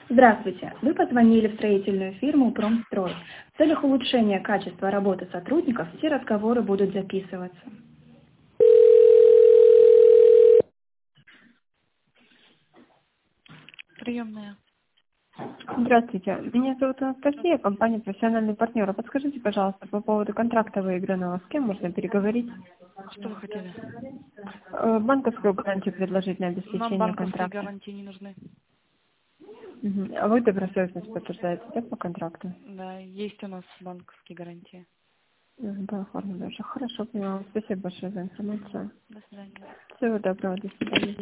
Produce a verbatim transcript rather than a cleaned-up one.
Здравствуйте. Вы позвонили в строительную фирму «Промстрой». В целях улучшения качества работы сотрудников все разговоры будут записываться. Приемная. Здравствуйте. Меня зовут Анастасия, компания «Профессиональный партнер». А подскажите, пожалуйста, по поводу контракта выигранного, с кем можно переговорить? Что вы хотели? Э, Банковскую гарантию предложить на Нам обеспечение банковские контракта. гарантии не нужны. Мгм. А вы добросовестность подтверждаете, да, по контракту? Да, есть у нас банковские гарантии. Мгм, по оформлению даже. Хорошо, поняла. Спасибо большое за информацию. До свидания. Всего доброго, до свидания.